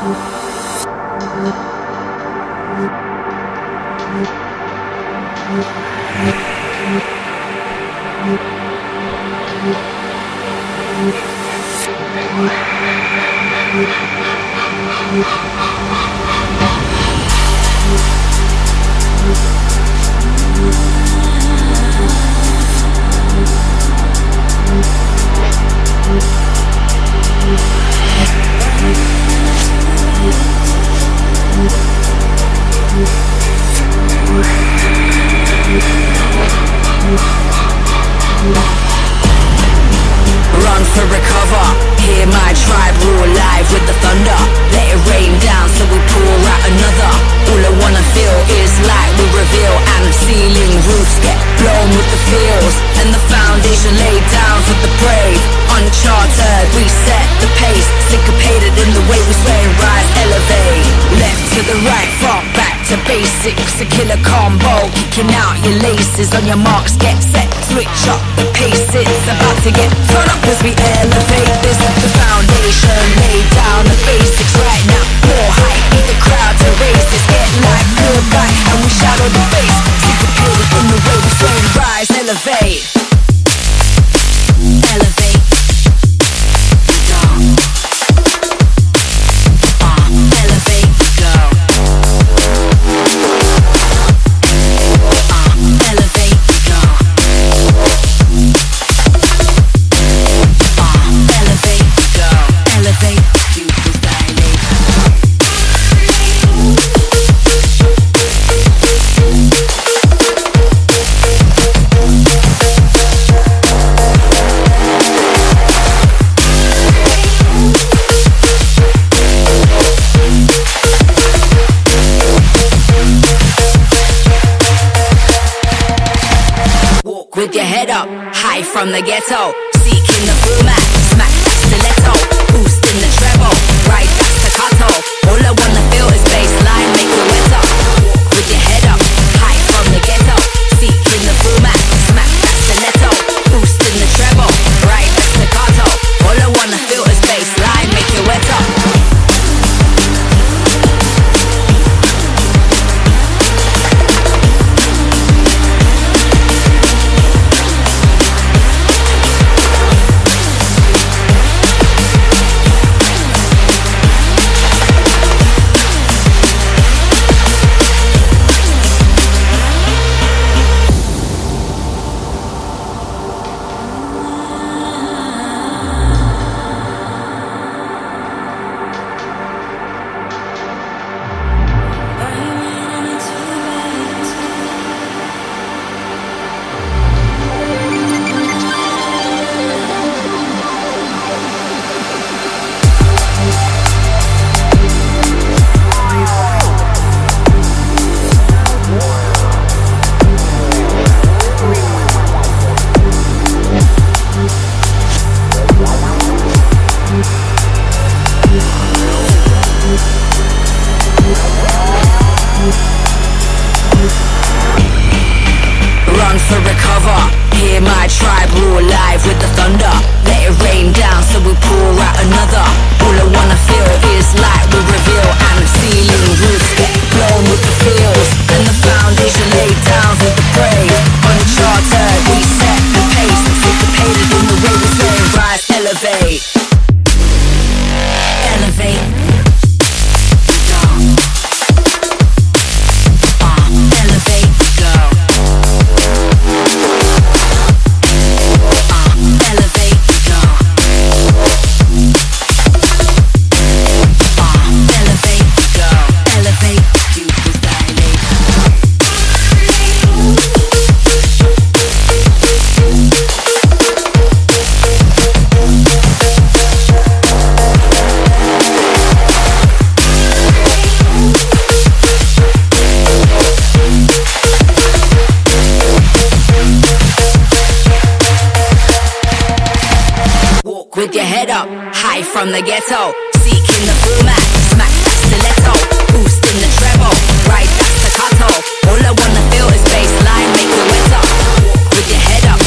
Run for recover, hear my tribe roar live with the thunder. Let it rain down so we pour out another. All I wanna feel is light we reveal, and ceiling roofs get blown with the feels, and the foundation laid down for the brave. Uncharted, we set the pace, syncopated in the way we sway and rise, elevate. Left to the right, front back to basics, a killer combo, kicking out your laces. On your marks, get set, switch up the pace. It's about to get turn up as we elevate. This is the foundation, lay down the basics right now. More hype, need the crowd to raise this. Get like goodbye, and we shadow the face, syncopated in the way we sway and rise, elevate. Elevate. With your head up, high from the ghetto, seeking the format, smack that stiletto, boosting the treble, ride that staccato. All I wanna feel is bassline, make it wetter. With your head up, high from the ghetto, seeking the format, smack that stiletto, boosting the treble, ride that staccato. All I wanna feel is bassline, make it wetter. With your head up, high from the ghetto, seeking the format, smack that stiletto, boosting the treble, ride that staccato. All I wanna feel is bassline, make it wetter. With your head up,